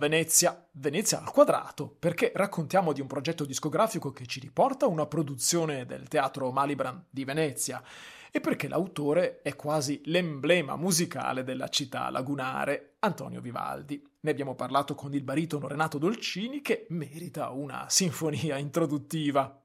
Venezia, Venezia al quadrato, perché raccontiamo di un progetto discografico che ci riporta a una produzione del Teatro Malibran di Venezia e perché l'autore è quasi l'emblema musicale della città lagunare, Antonio Vivaldi. Ne abbiamo parlato con il baritono Renato Dolcini che merita una sinfonia introduttiva.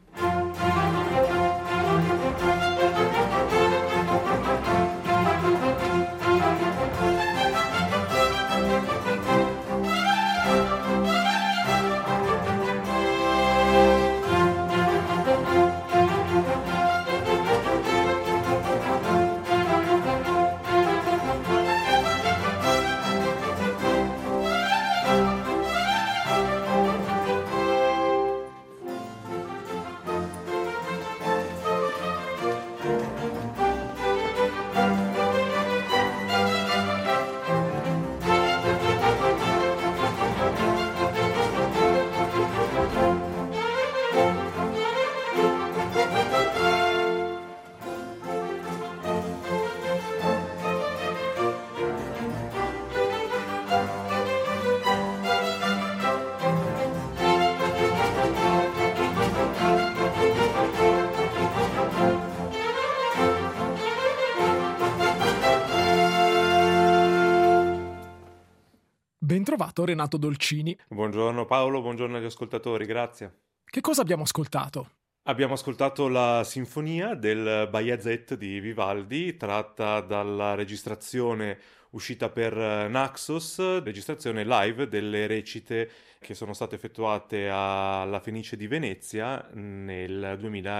Bentrovato Renato Dolcini. Buongiorno Paolo, buongiorno agli ascoltatori, grazie. Che cosa abbiamo ascoltato? Abbiamo ascoltato la sinfonia del Bayazet di Vivaldi, tratta dalla registrazione uscita per Naxos, registrazione live delle recite che sono state effettuate alla Fenice di Venezia nel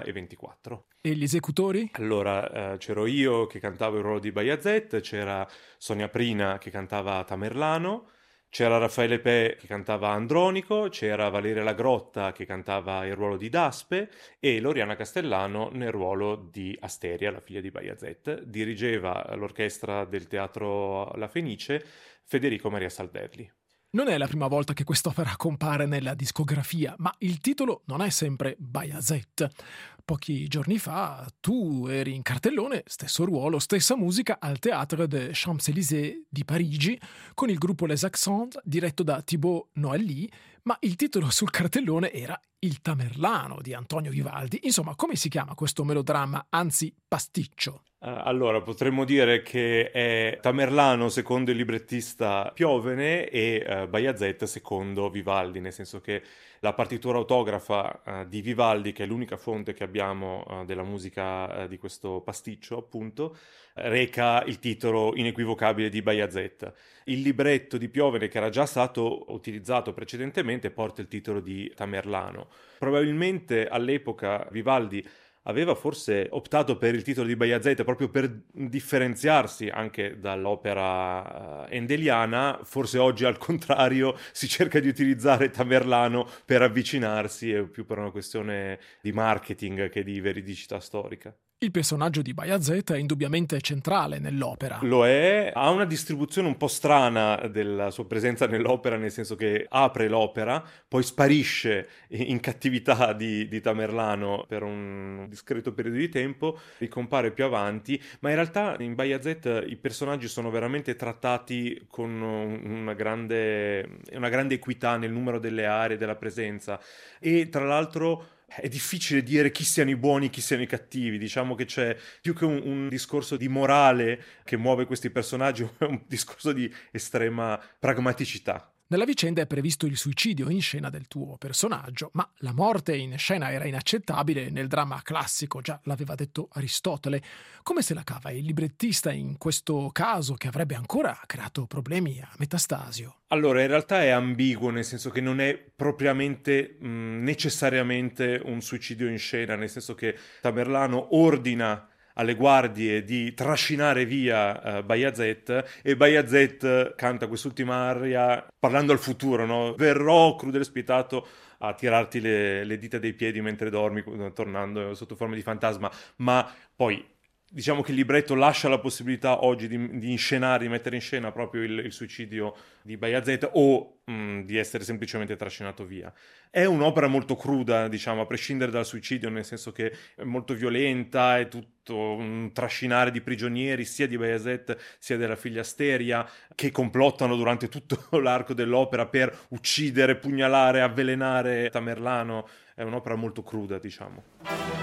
2024. E gli esecutori? Allora, c'ero io che cantavo il ruolo di Bayazet, c'era Sonia Prina che cantava Tamerlano, c'era Raffaele Pe che cantava Andronico, c'era Valeria Lagrotta che cantava il ruolo di Daspe e Loriana Castellano nel ruolo di Asteria, la figlia di Bayazet. Dirigeva l'orchestra del Teatro La Fenice Federico Maria Salvelli. Non è la prima volta che quest'opera compare nella discografia, ma il titolo non è sempre Bayazet. Pochi giorni fa tu eri in cartellone, stesso ruolo, stessa musica al Théâtre des Champs-Élysées di Parigi, con il gruppo Les Accents diretto da Thibaut Noally, ma il titolo sul cartellone era Il Tamerlano di Antonio Vivaldi. Insomma, come si chiama questo melodramma, anzi pasticcio? Allora, potremmo dire che è Tamerlano secondo il librettista Piovene e Bayazet secondo Vivaldi, nel senso che la partitura autografa di Vivaldi, che è l'unica fonte che abbiamo della musica di questo pasticcio, appunto, reca il titolo inequivocabile di Bayazet. Il libretto di Piovene, che era già stato utilizzato precedentemente, porta il titolo di Tamerlano. Probabilmente all'epoca Vivaldi aveva forse optato per il titolo di Bayazet proprio per differenziarsi anche dall'opera endeliana, forse oggi al contrario si cerca di utilizzare Tamerlano per avvicinarsi, è più per una questione di marketing che di veridicità storica. Il personaggio di Bayazet è indubbiamente centrale nell'opera. Lo è, ha una distribuzione un po' strana della sua presenza nell'opera, nel senso che apre l'opera, poi sparisce in cattività di Tamerlano per un discreto periodo di tempo, ricompare più avanti, ma in realtà in Bayazet i personaggi sono veramente trattati con una grande equità nel numero delle aree, della presenza, e tra l'altro è difficile dire chi siano i buoni e chi siano i cattivi. Diciamo che c'è più che un discorso di morale che muove questi personaggi, è un discorso di estrema pragmaticità. Nella vicenda è previsto il suicidio in scena del tuo personaggio, ma la morte in scena era inaccettabile nel dramma classico, già l'aveva detto Aristotele. Come se la cava il librettista in questo caso, che avrebbe ancora creato problemi a Metastasio? Allora, in realtà è ambiguo, nel senso che non è propriamente necessariamente un suicidio in scena, nel senso che Tamerlano ordina alle guardie di trascinare via Bayazet, e Bayazet canta quest'ultima aria parlando al futuro, no? Verrò, crudele spietato, a tirarti le dita dei piedi mentre dormi, tornando sotto forma di fantasma, ma poi Diciamo che il libretto lascia la possibilità oggi di inscenare, di mettere in scena proprio il suicidio di Bayazet o di essere semplicemente trascinato via. È un'opera molto cruda, diciamo, a prescindere dal suicidio, nel senso che è molto violenta, è tutto un trascinare di prigionieri, sia di Bayazet sia della figlia Asteria, che complottano durante tutto l'arco dell'opera per uccidere, pugnalare, avvelenare Tamerlano. È un'opera molto cruda, diciamo.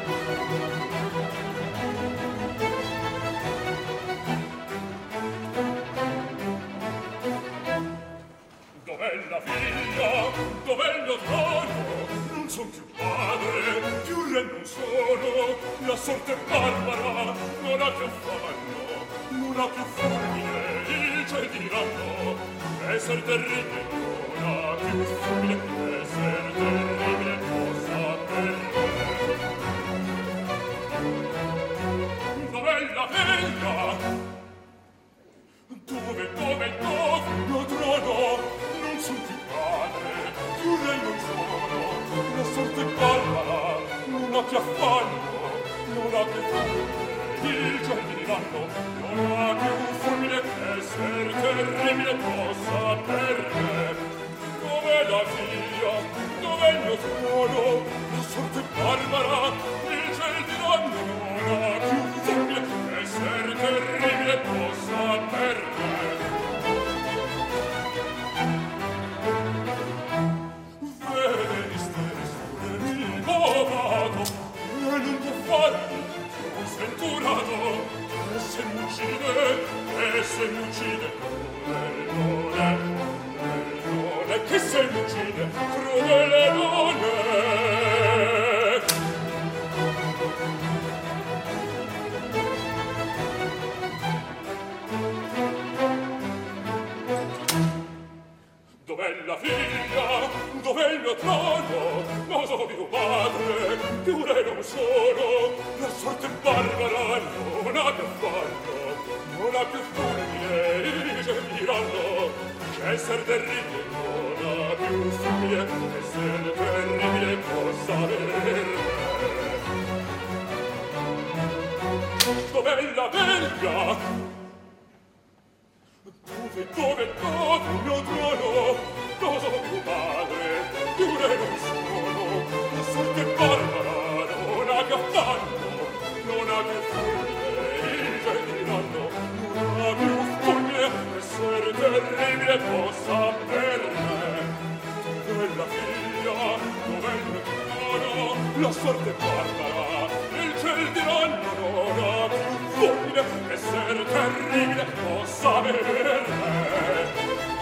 La figlia, dov'è il mio trono? Non son più padre, più re non sono. La sorte barbara non ha più affanno, non ha più fulmine, il ciel diranno. Esser terribile non ha più fulmine, esser terribile cosa per me. Dov'è la figlia? Dove il mio trono? Non son più padre, più re non sono. La sorte barbara non ha più affanno, non ha più fulmine, il ciel diranno. Non ha più fulmine, esser terribile cosa per me. Dov'è la figlia? Dov'è il mio trono? La sorte barbara, il ciel diranno. Non ha più fulmine, esser terribile cosa per me. Sventurato, e se mi uccide, non è che se mi uccide, crudele non è. Dov'è la figlia? Dov'è il mio trono? Non so più padre, più re non sono. La sorte barbara non ha più fanno, non ha più fulmine, i ciel diranno. Che esser terribile non ha più fulmine, esser terribile cosa per me. Dov'è la figlia? Dove il mio trono? Non so più padre, più re non sono. La sorte barbara non ha più affanno, non ha più fulmine, i ciel diranno. Non ha più fulmine, esser terribile cosa per me. Dov'è la figlia? Dov'è il mio trono? La sorte barbara, il ciel diranno. Non ha più fulmine, esser terribile cosa per me.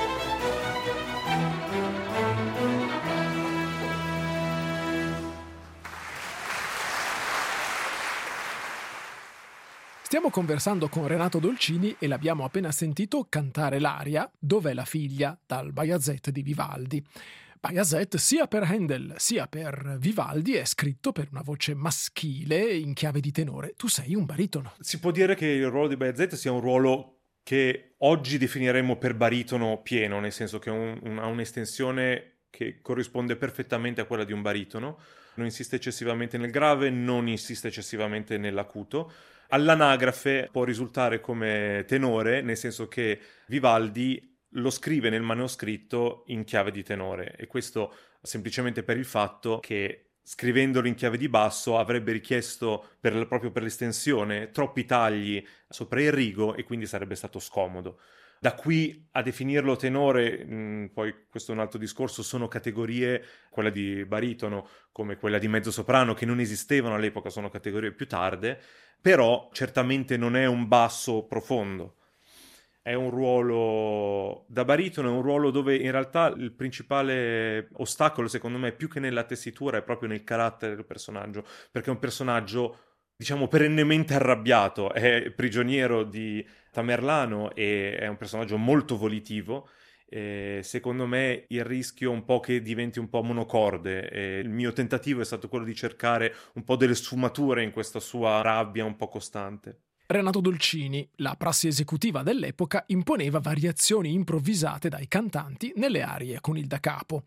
Stiamo conversando con Renato Dolcini e l'abbiamo appena sentito cantare l'aria Dov'è la figlia dal Bayazet di Vivaldi. Bayazet, sia per Handel sia per Vivaldi, è scritto per una voce maschile in chiave di tenore. Tu sei un baritono. Si può dire che il ruolo di Bayazet sia un ruolo che oggi definiremmo per baritono pieno, nel senso che ha un'estensione che corrisponde perfettamente a quella di un baritono. Non insiste eccessivamente nel grave, non insiste eccessivamente nell'acuto. All'anagrafe può risultare come tenore, nel senso che Vivaldi lo scrive nel manoscritto in chiave di tenore, e questo semplicemente per il fatto che scrivendolo in chiave di basso avrebbe richiesto, proprio per l'estensione, troppi tagli sopra il rigo e quindi sarebbe stato scomodo. Da qui a definirlo tenore, poi questo è un altro discorso, sono categorie, quella di baritono come quella di mezzosoprano, che non esistevano all'epoca, sono categorie più tarde, però certamente non è un basso profondo. È un ruolo da baritono, è un ruolo dove in realtà il principale ostacolo, secondo me, più che nella tessitura, è proprio nel carattere del personaggio, perché è un personaggio, diciamo, perennemente arrabbiato, è prigioniero di Tamerlano e è un personaggio molto volitivo. Secondo me il rischio è un po' che diventi un po' monocorde. Il mio tentativo è stato quello di cercare un po' delle sfumature in questa sua rabbia un po' costante. Renato Dolcini, la prassi esecutiva dell'epoca imponeva variazioni improvvisate dai cantanti nelle arie con il da capo.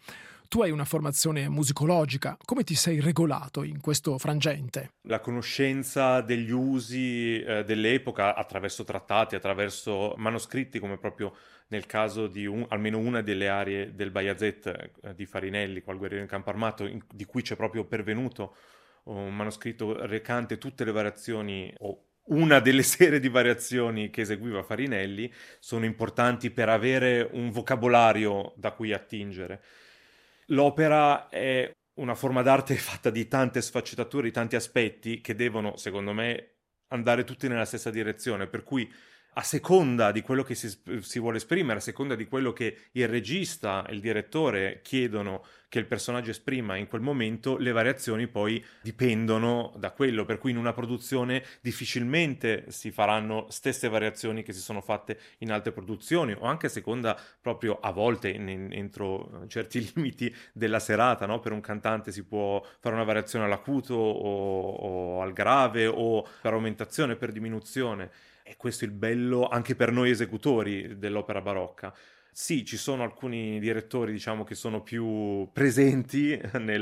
Tu hai una formazione musicologica, come ti sei regolato in questo frangente? La conoscenza degli usi dell'epoca attraverso trattati, attraverso manoscritti, come proprio nel caso di almeno una delle arie del Bajazet di Farinelli, qual guerriero in campo armato, di cui c'è proprio pervenuto un manoscritto recante tutte le variazioni o una delle serie di variazioni che eseguiva Farinelli, sono importanti per avere un vocabolario da cui attingere. L'opera è una forma d'arte fatta di tante sfaccettature, di tanti aspetti che devono, secondo me, andare tutti nella stessa direzione, per cui a seconda di quello che si vuole esprimere, a seconda di quello che il regista e il direttore chiedono che il personaggio esprima in quel momento, le variazioni poi dipendono da quello, per cui in una produzione difficilmente si faranno stesse variazioni che si sono fatte in altre produzioni, o anche a seconda proprio a volte entro certi limiti della serata, no? Per un cantante si può fare una variazione all'acuto o al grave, o per aumentazione, per diminuzione. E questo è il bello anche per noi esecutori dell'opera barocca. Sì, ci sono alcuni direttori, diciamo, che sono più presenti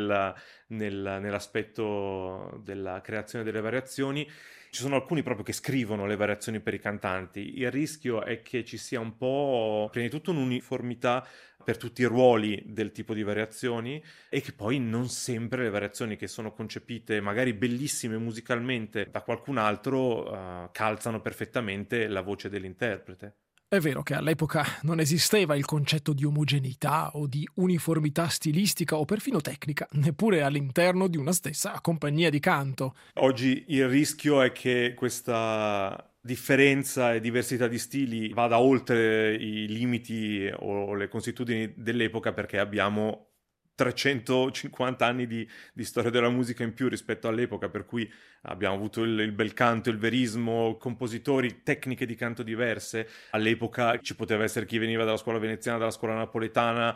nell'aspetto della creazione delle variazioni. Ci sono alcuni proprio che scrivono le variazioni per i cantanti. Il rischio è che ci sia un po', prima di tutto, un'uniformità per tutti i ruoli del tipo di variazioni e che poi non sempre le variazioni che sono concepite magari bellissime musicalmente da qualcun altro calzano perfettamente la voce dell'interprete. È vero che all'epoca non esisteva il concetto di omogeneità o di uniformità stilistica o perfino tecnica, neppure all'interno di una stessa compagnia di canto. Oggi il rischio è che questa differenza e diversità di stili vada oltre i limiti o le consuetudini dell'epoca, perché abbiamo 350 anni di storia della musica in più rispetto all'epoca, per cui abbiamo avuto il bel canto, il verismo, compositori, tecniche di canto diverse. All'epoca ci poteva essere chi veniva dalla scuola veneziana, dalla scuola napoletana,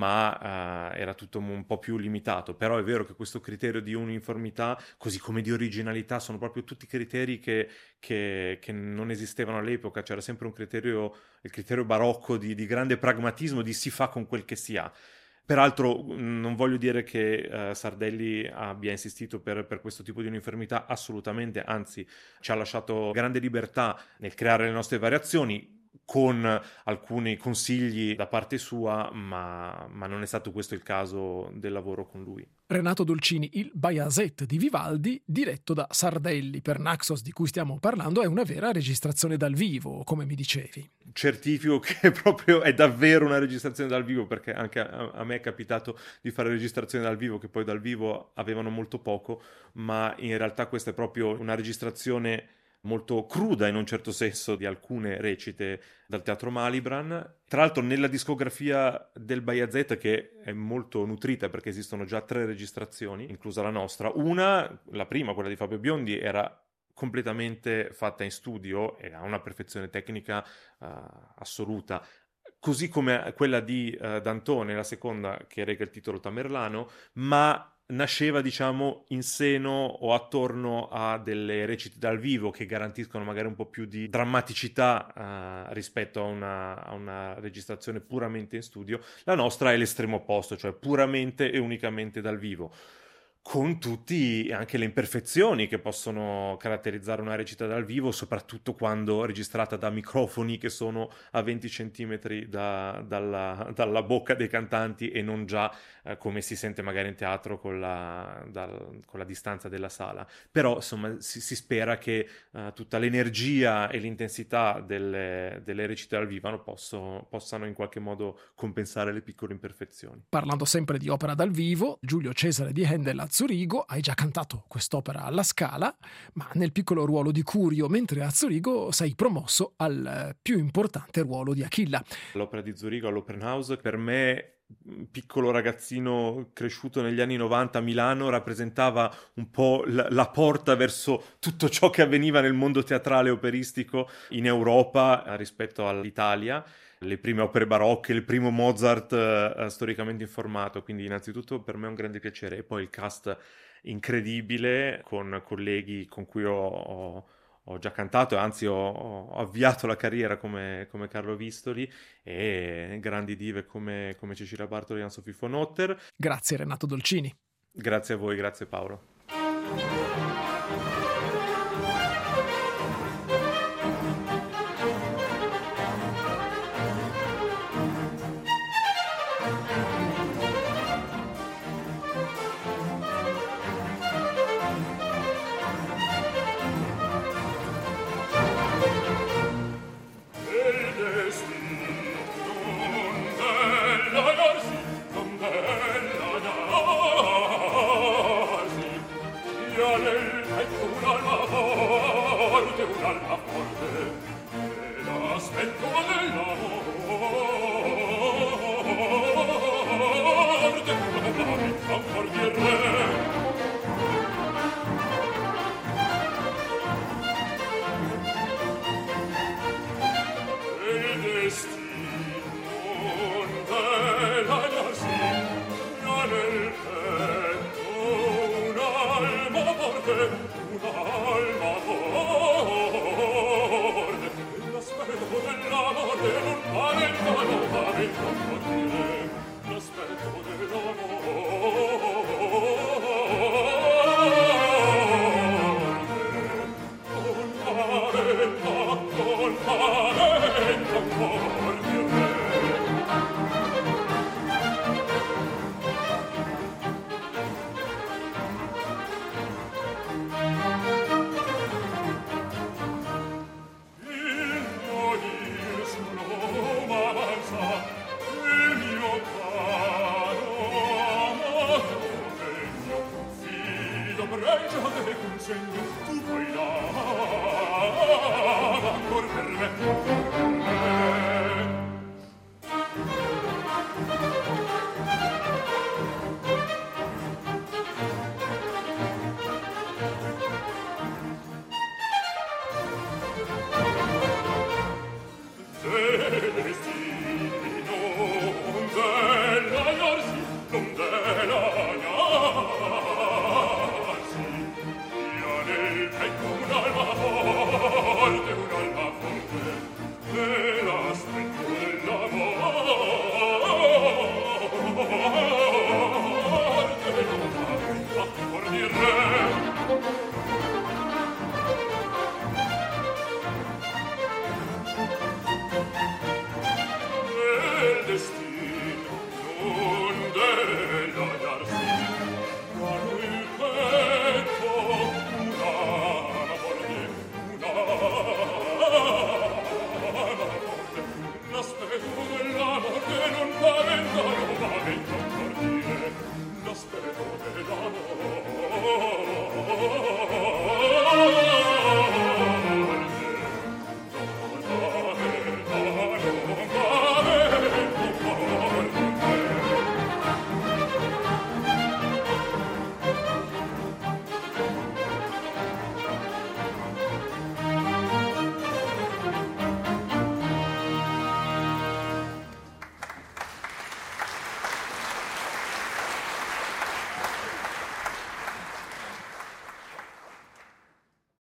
ma era tutto un po' più limitato. Però è vero che questo criterio di uniformità, così come di originalità, sono proprio tutti criteri che non esistevano all'epoca. C'era sempre un criterio, il criterio barocco di grande pragmatismo, di si fa con quel che si ha. Peraltro non voglio dire che Sardelli abbia insistito per questo tipo di uniformità, assolutamente, anzi ci ha lasciato grande libertà nel creare le nostre variazioni, con alcuni consigli da parte sua, ma non è stato questo il caso del lavoro con lui. Renato Dolcini, il Bajazet di Vivaldi, diretto da Sardelli per Naxos, di cui stiamo parlando, è una vera registrazione dal vivo, come mi dicevi. Certifico che proprio è davvero una registrazione dal vivo, perché anche a me è capitato di fare registrazioni dal vivo che poi dal vivo avevano molto poco, ma in realtà questa è proprio una registrazione molto cruda in un certo senso di alcune recite dal Teatro Malibran. Tra l'altro nella discografia del Bajazet, che è molto nutrita perché esistono già 3 registrazioni, inclusa la nostra, la prima, quella di Fabio Biondi, era completamente fatta in studio e ha una perfezione tecnica assoluta, così come quella di Dantone, la seconda, che reca il titolo Tamerlano, ma nasceva, diciamo, in seno o attorno a delle recite dal vivo che garantiscono magari un po' più di drammaticità rispetto a una registrazione puramente in studio. La nostra è l'estremo opposto, cioè puramente e unicamente dal vivo, con tutti anche le imperfezioni che possono caratterizzare una recita dal vivo, soprattutto quando registrata da microfoni che sono a 20 centimetri dalla bocca dei cantanti e non già come si sente magari in teatro con la distanza della sala. Però insomma si spera che tutta l'energia e l'intensità delle recite dal vivo possano in qualche modo compensare le piccole imperfezioni. Parlando sempre di opera dal vivo, Giulio Cesare di Handel a Zurigo, hai già cantato quest'opera alla Scala, ma nel piccolo ruolo di Curio, mentre a Zurigo sei promosso al più importante ruolo di Achilla. L'opera di Zurigo all'Opernhaus, per me, piccolo ragazzino cresciuto negli anni 90 a Milano, rappresentava un po' la porta verso tutto ciò che avveniva nel mondo teatrale e operistico in Europa rispetto all'Italia. Le prime opere barocche, il primo Mozart storicamente informato, quindi innanzitutto per me è un grande piacere. E poi il cast incredibile, con colleghi con cui ho ho già cantato, anzi ho avviato la carriera come Carlo Vistoli, e grandi dive come Cecilia Bartoli e Anne-Sophie von Otter. Grazie Renato Dolcini. Grazie a voi, grazie Paolo. Ancor per me